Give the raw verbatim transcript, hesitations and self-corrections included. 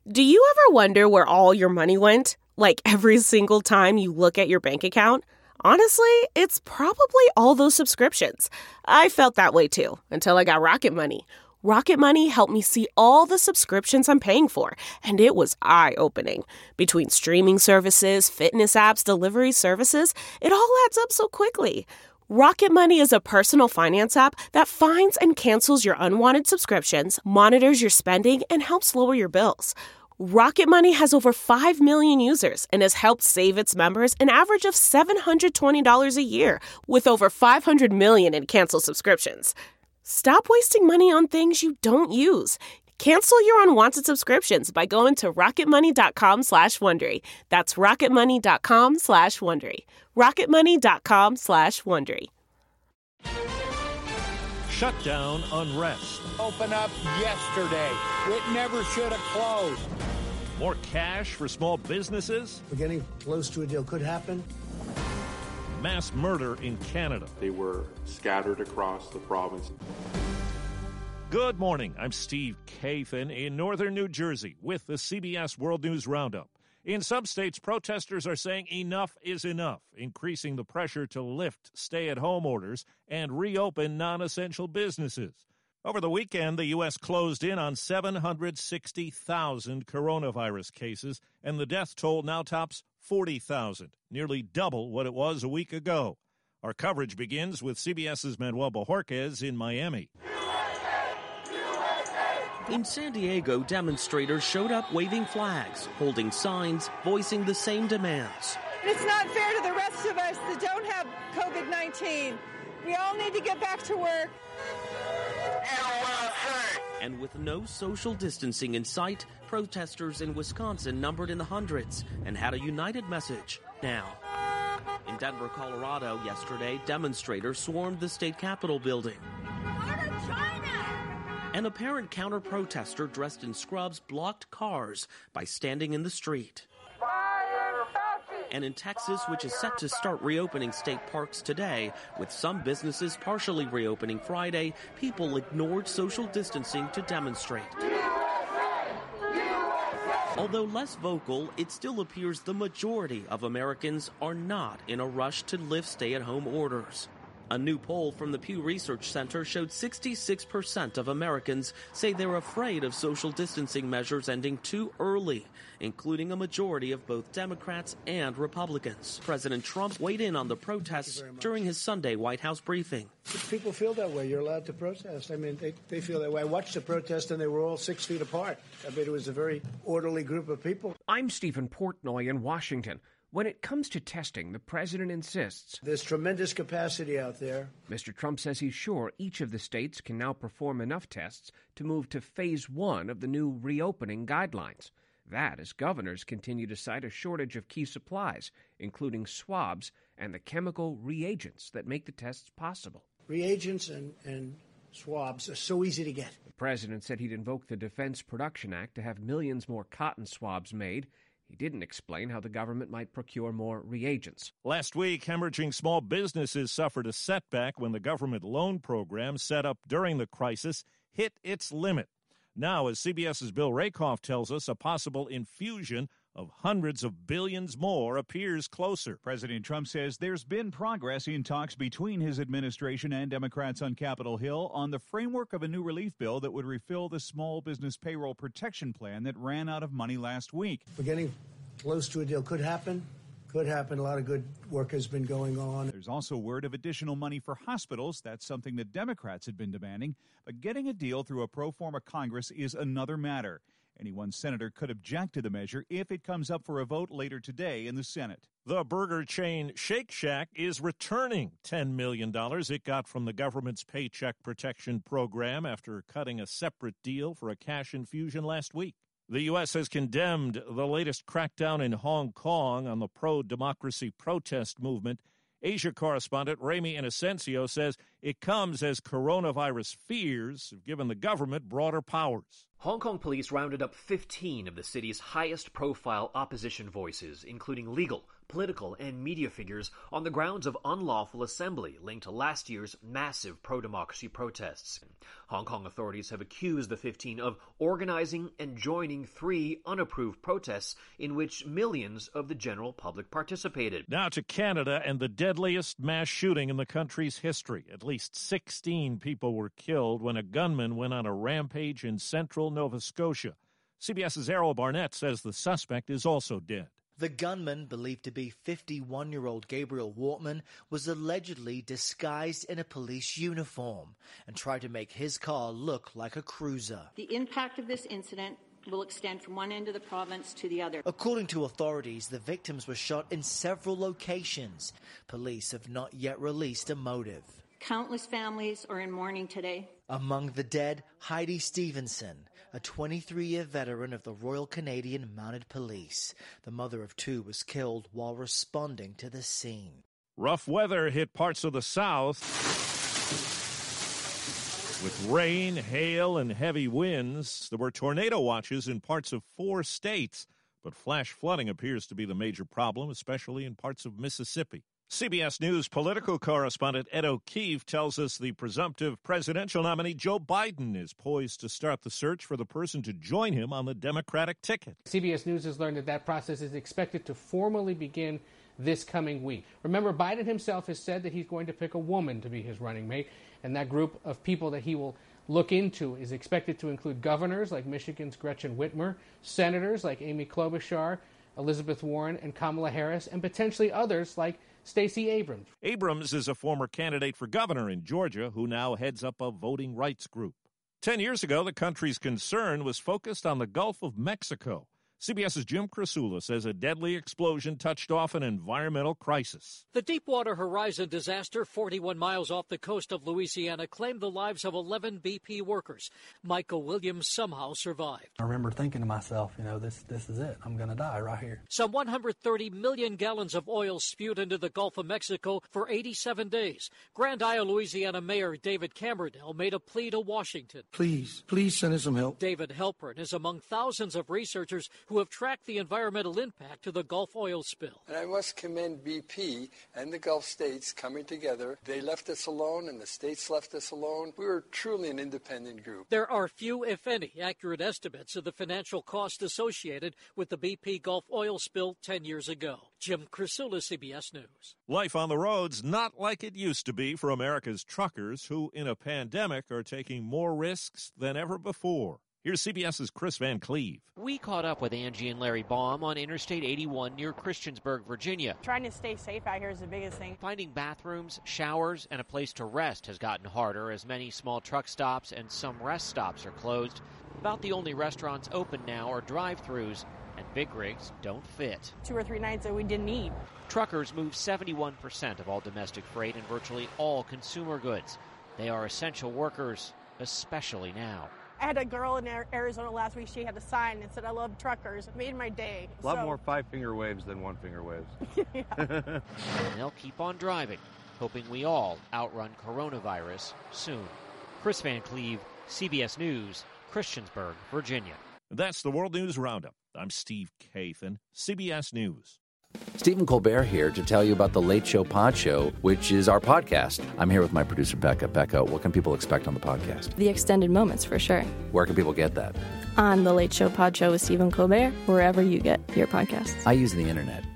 Do you ever wonder where all your money went? Like every single time you look at your bank account? Honestly, it's probably all those subscriptions. I felt that way too, until I got Rocket Money. Rocket Money helped me see all the subscriptions I'm paying for, and it was eye-opening. Between streaming services, fitness apps, delivery services, it all adds up so quickly. Rocket Money is a personal finance app that finds and cancels your unwanted subscriptions, monitors your spending, and helps lower your bills. Rocket Money has over five million users and has helped save its members an average of seven hundred twenty dollars a year, with over five hundred million in canceled subscriptions. Stop wasting money on things you don't use. Cancel your unwanted subscriptions by going to rocketmoney.com slash Wondery. That's rocketmoney.com slash Wondery. rocketmoney.com slash Wondery. Shutdown unrest. Open up yesterday. It never should have closed. More cash for small businesses. We're getting close to a deal. Could happen. Mass murder in Canada. They were scattered across the province. Good morning. I'm Steve Kathan in northern New Jersey with the C B S World News Roundup. In some states, protesters are saying enough is enough, increasing the pressure to lift stay-at-home orders and reopen non-essential businesses. Over the weekend, the U S closed in on seven hundred sixty thousand coronavirus cases, and the death toll now tops forty thousand, nearly double what it was a week ago. Our coverage begins with CBS's Manuel Bojorquez in Miami. In San Diego, demonstrators showed up waving flags, holding signs, voicing the same demands. It's not fair to the rest of us that don't have covid nineteen. We all need to get back to work. And with no social distancing in sight, protesters in Wisconsin numbered in the hundreds and had a united message now. In Denver, Colorado, yesterday, demonstrators swarmed the state capitol building. An apparent counter-protester dressed in scrubs blocked cars by standing in the street. And in Texas, which is set to start reopening state parks today, with some businesses partially reopening Friday, people ignored social distancing to demonstrate. Although less vocal, it still appears the majority of Americans are not in a rush to lift stay-at-home orders. A new poll from the Pew Research Center showed sixty-six percent of Americans say they're afraid of social distancing measures ending too early, including a majority of both Democrats and Republicans. President Trump weighed in on the protests during his Sunday White House briefing. If people feel that way, you're allowed to protest. I mean, they, they feel that way. I watched the protest, and they were all six feet apart. I mean, it was a very orderly group of people. I'm Stephen Portnoy in Washington. When it comes to testing, the president insists there's tremendous capacity out there. Mister Trump says he's sure each of the states can now perform enough tests to move to phase one of the new reopening guidelines. That as governors continue to cite a shortage of key supplies, including swabs and the chemical reagents that make the tests possible. Reagents and, and swabs are so easy to get. The president said he'd invoke the Defense Production Act to have millions more cotton swabs made. He didn't explain how the government might procure more reagents. Last week, hemorrhaging small businesses suffered a setback when the government loan program set up during the crisis hit its limit. Now, as CBS's Bill Rakoff tells us, a possible infusion of hundreds of billions more appears closer. President Trump says there's been progress in talks between his administration and Democrats on Capitol Hill on the framework of a new relief bill that would refill the small business payroll protection plan that ran out of money last week. We're getting close to a deal. Could happen. Could happen. A lot of good work has been going on. There's also word of additional money for hospitals. That's something that Democrats had been demanding. But getting a deal through a pro forma Congress is another matter. Any one senator could object to the measure if it comes up for a vote later today in the Senate. The burger chain Shake Shack is returning ten million dollars it got from the government's Paycheck Protection Program after cutting a separate deal for a cash infusion last week. The U S has condemned the latest crackdown in Hong Kong on the pro-democracy protest movement. Asia correspondent Ramy Inocencio says it comes as coronavirus fears have given the government broader powers. Hong Kong police rounded up fifteen of the city's highest-profile opposition voices, including legal, political and media figures on the grounds of unlawful assembly linked to last year's massive pro-democracy protests. Hong Kong authorities have accused the fifteen of organizing and joining three unapproved protests in which millions of the general public participated. Now to Canada and the deadliest mass shooting in the country's history. At least sixteen people were killed when a gunman went on a rampage in central Nova Scotia. CBS's Errol Barnett says the suspect is also dead. The gunman, believed to be fifty-one-year-old Gabriel Wortman, was allegedly disguised in a police uniform and tried to make his car look like a cruiser. The impact of this incident will extend from one end of the province to the other. According to authorities, the victims were shot in several locations. Police have not yet released a motive. Countless families are in mourning today. Among the dead, Heidi Stevenson, a twenty-three-year veteran of the Royal Canadian Mounted Police. The mother of two was killed while responding to the scene. Rough weather hit parts of the south with rain, hail, and heavy winds. There were tornado watches in parts of four states, but flash flooding appears to be the major problem, especially in parts of Mississippi. C B S News political correspondent Ed O'Keefe tells us the presumptive presidential nominee Joe Biden is poised to start the search for the person to join him on the Democratic ticket. C B S News has learned that that process is expected to formally begin this coming week. Remember, Biden himself has said that he's going to pick a woman to be his running mate, and that group of people that he will look into is expected to include governors like Michigan's Gretchen Whitmer, senators like Amy Klobuchar, Elizabeth Warren, and Kamala Harris, and potentially others like Stacey Abrams. Abrams is a former candidate for governor in Georgia who now heads up a voting rights group. Ten years ago, the country's concern was focused on the Gulf of Mexico. CBS's Jim Krasula says a deadly explosion touched off an environmental crisis. The Deepwater Horizon disaster, forty-one miles off the coast of Louisiana, claimed the lives of eleven B P workers. Michael Williams somehow survived. I remember thinking to myself, you know, this this is it. I'm going to die right here. Some one hundred thirty million gallons of oil spewed into the Gulf of Mexico for eighty-seven days. Grand Isle, Louisiana Mayor David Camerodell made a plea to Washington. Please, please send us some help. David Halpern is among thousands of researchers who have tracked the environmental impact of the Gulf oil spill. And I must commend B P and the Gulf states coming together. They left us alone and the states left us alone. We were truly an independent group. There are few, if any, accurate estimates of the financial cost associated with the B P Gulf oil spill ten years ago. Jim Krasula, C B S News. Life on the road's not like it used to be for America's truckers who, in a pandemic, are taking more risks than ever before. Here's CBS's Chris Van Cleve. We caught up with Angie and Larry Baum on Interstate eighty-one near Christiansburg, Virginia. Trying to stay safe out here is the biggest thing. Finding bathrooms, showers, and a place to rest has gotten harder as many small truck stops and some rest stops are closed. About the only restaurants open now are drive-thrus, and big rigs don't fit. Two or three nights that we didn't eat. Truckers move seventy-one percent of all domestic freight and virtually all consumer goods. They are essential workers, especially now. I had a girl in Arizona last week. She had a sign that said, "I love truckers." It made my day. A lot so. more five-finger waves than one-finger waves. And they'll keep on driving, hoping we all outrun coronavirus soon. Chris Van Cleve, C B S News, Christiansburg, Virginia. That's the World News Roundup. I'm Steve Kathan, C B S News. Stephen Colbert here to tell you about The Late Show Pod Show, which is our podcast. I'm here with my producer, Becca. Becca, what can people expect on the podcast? The extended moments, for sure. Where can people get that? On The Late Show Pod Show with Stephen Colbert, wherever you get your podcasts. I use the internet.